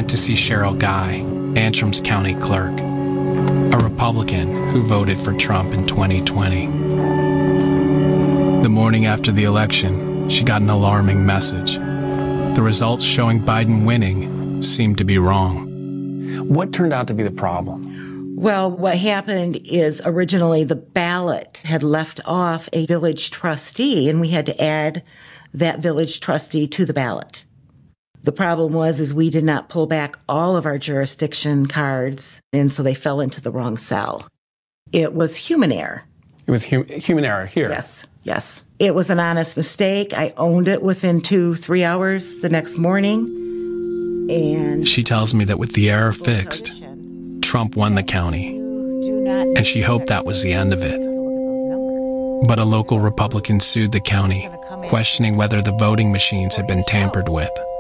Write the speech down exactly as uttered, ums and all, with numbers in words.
went to see Cheryl Guy, Antrim's county clerk, a Republican who voted for Trump in twenty twenty. The morning after the election, she got an alarming message. The results showing Biden winning seemed to be wrong. What turned out to be the problem? Well, what happened is originally the ballot had left off a village trustee, and we had to add that village trustee to the ballot. The problem was is we did not pull back all of our jurisdiction cards, and so they fell into the wrong cell. It was human error. It was hum- human error here. Yes, yes. It was an honest mistake. I owned it within two, three hours the next morning. And she tells me that with the error fixed, Trump won the county, and she hoped that was the end of it. But a local Republican sued the county, questioning whether the voting machines had been tampered with.